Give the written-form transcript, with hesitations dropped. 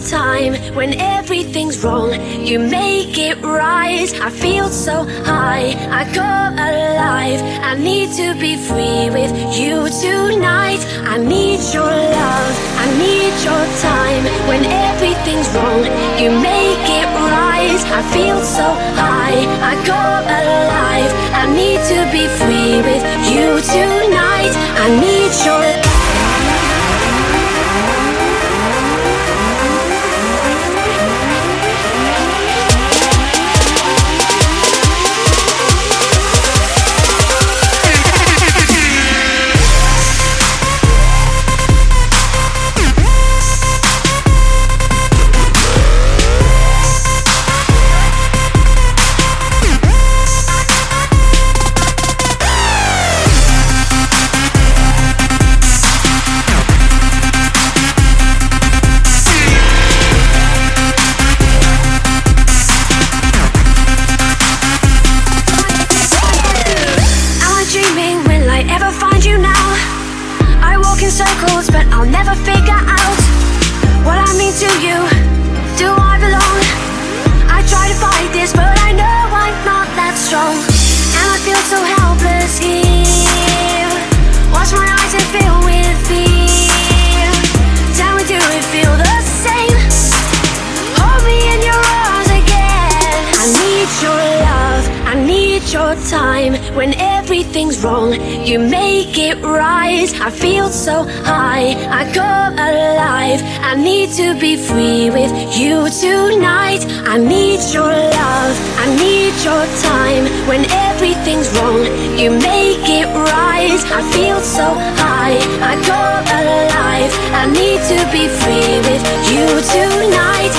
time. When everything's wrong, you make it right. I feel so high, I go alive. I need to be free with you tonight. I need your love, I need your time. When everything's wrong, you make it right. I feel so high, I go alive. I need to be free with you tonight. I need your love. Circles, but I'll never figure out what I mean to you. Do I belong? I try to fight this, but I know I'm not that strong. And I feel so helpless here. Watch my eyes and fill with fear. Tell me, do it feel the same? Hold me in your arms again. I need your love, I need your time. When everything's wrong, you make it right. I feel so high, I go alive. I need to be free with you tonight. I need your love, I need your time. When everything's wrong, you make it right. I feel so high, I go alive. I need to be free with you tonight.